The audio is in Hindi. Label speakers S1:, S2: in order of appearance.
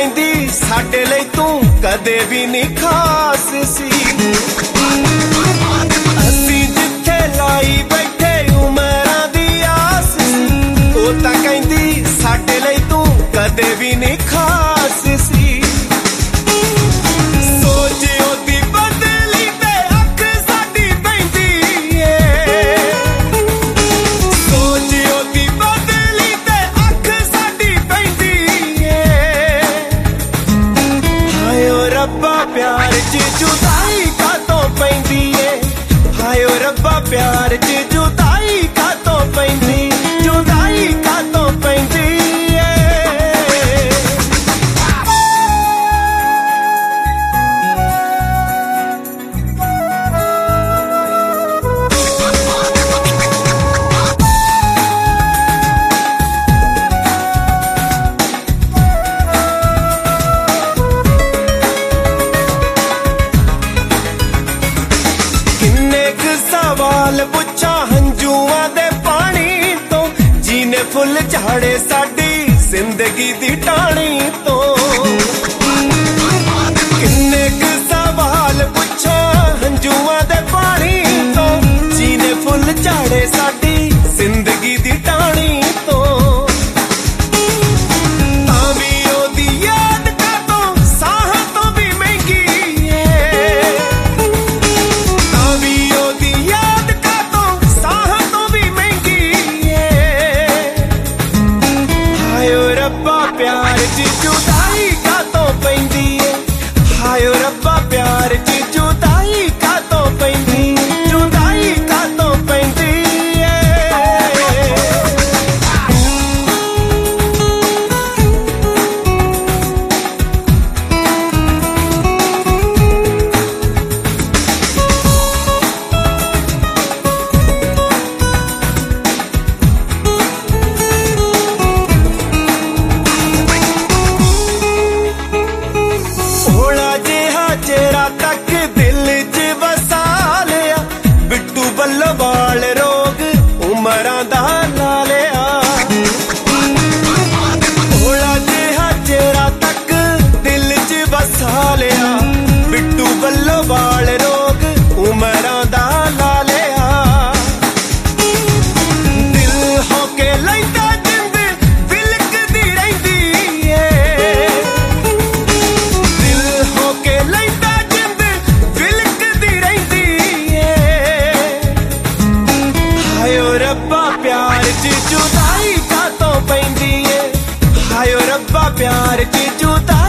S1: कहंदी साडे लई तू कदे भी नहीं खास सी। असी जिथे लाई बैठे उमरां दी आस सी, ओ तां कहंदी साडे लई तू कदे भी नहीं खास सी। सोच ओदी बदली ते अख साडी पैंदी ए, सोच ओदी बदली ते अख साडी पैंदी ए। हाय ओ रब्बा प्यार च जुदाई कातों पैंदी ए, हाय ओ रब्बा प्यार च जुदाई कातों पैंदी, जुदाई कातों पैंदी ए। सवाल पुछा हंजुआ दे पानी तो, जीने फुल झाड़े साडी जिंदगी दी टाणी तो। किन्ने क सवाल पुछा हंजुआ दे पानी तो, जीने फुल झाड़े साडी जिंदगी दी टाणी तो। प्यार च जुदाई कातों पैंदी ए, हाय ओ रब्बा प्यार च जुदाई कातों पैंदी, जुदाई कातों पैंदी ए। तक दिल च वसा लिया बिट्टू बल्लोवाल रोग उमरां दा ला लिया। भोला जिहा चेहरा तक दिल च वसा लिया बिट्टू बल्लोवाल रोग उमरां दा ला लिया। दिल होके लैंदा जिंद विलकदी रहिंदी ए, दिल होके लैंदा रब्बा प्यार च जुदाई कातों पैंदी ए, हाय ओ रब्बा प्यार च जुदाई